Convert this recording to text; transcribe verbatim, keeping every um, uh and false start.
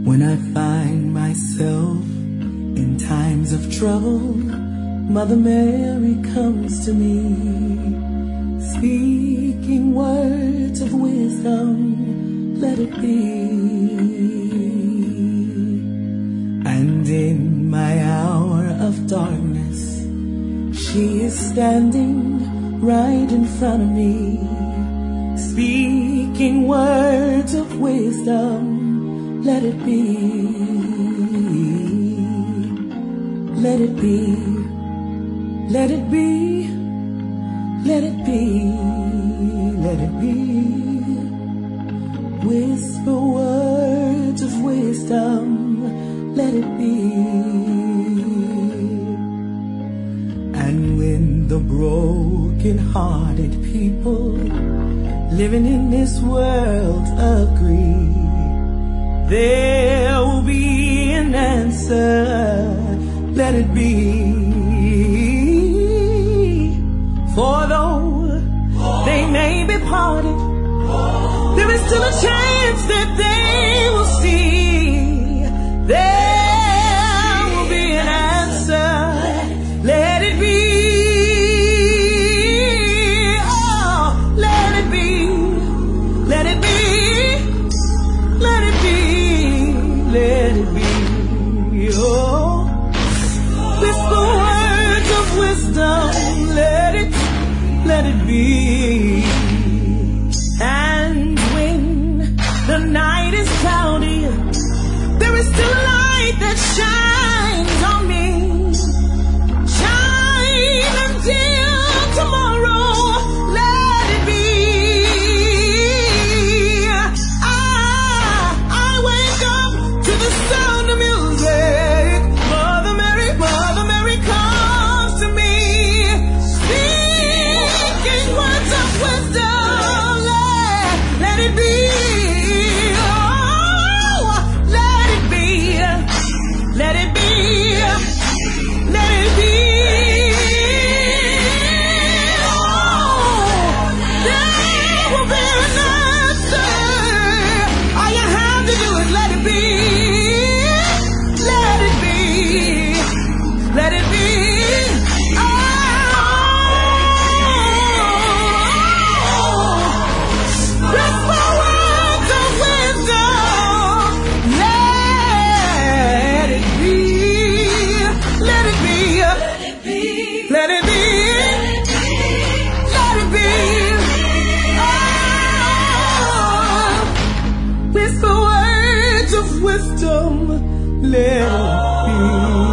When I find myself in times of trouble, Mother Mary comes to me, speaking words of wisdom, let it be. And in my hour of darkness, she is standing right in front of me, speaking words of wisdom, let it be. Let it be. Let it be. Let it be. Let it be. Whisper words of wisdom, let it be. And when the broken-hearted people living in this world agree, there will be an answer, let it be. For though they may be parted, there is still a chance that they will see. There will be an answer, let it be. Oh, let it be, let it be, let it be, let it be. Oh, whisper words of wisdom, let it, let it be. And when the night is cloudy, there is still a light that shines on me. Shine until tomorrow, let it be. I, I wake up to the sound of music. Mother Mary, Mother Mary comes to me, speaking words of wisdom, let, let it be. Let it be, let it be. Oh, there will be an answer. All you have to do is let it be. Let it be, let it be. Oh, whisper words of wisdom, let it be. Let it be, let it be, let it be. Oh, whisper words of wisdom, let it be.